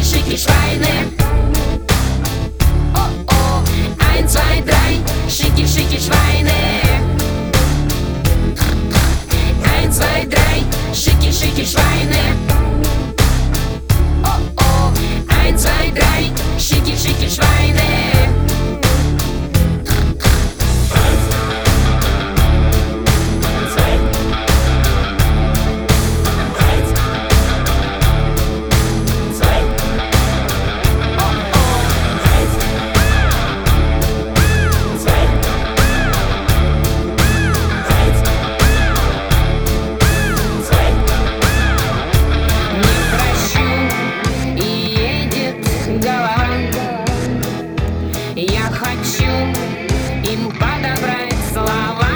Schicki Schweine. Oh oh, 1, 2, 3, Schicki Schweine. 1, 2, 3, Schicki Schweine. Oh oh, 1, 2, 3, Schicki Schweine. Я хочу им подобрать слова.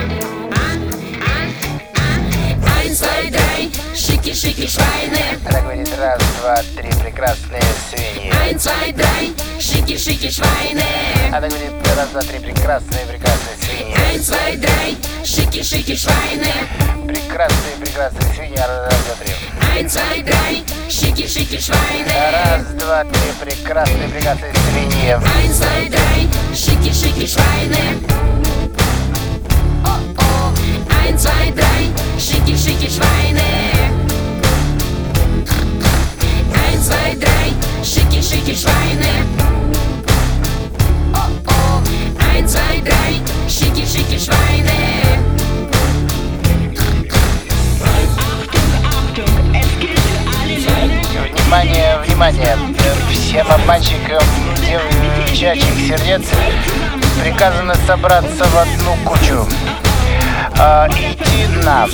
1, 2, 3, Schicki Schweine. Это говорит 1, 2, 3 прекрасные свиньи. 1, 2, 3, Schicki Schweine. Это говорит 1, 2, 3 прекрасные свиньи. 1, 2, 3, Schicki Schweine. Прекрасные свиньи. 1, 2, 3. 1, 2, 3, Schicki Schweine. 1, 2, 3 прекрасные свиньи. 1, 2, 3, Schicki Schweine. Oh oh, 1, 2, 3, Schicki Schweine. 1, 2, 3, Schicki Schweine. Oh oh, 1, 2, 3, Schicki Schweine. Внимание! Всем обманщикам девчачьих сердец приказано собраться в одну кучу. Идти на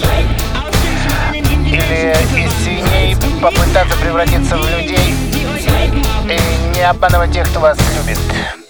или из свиней попытаться превратиться в людей и не обманывать тех, кто вас любит.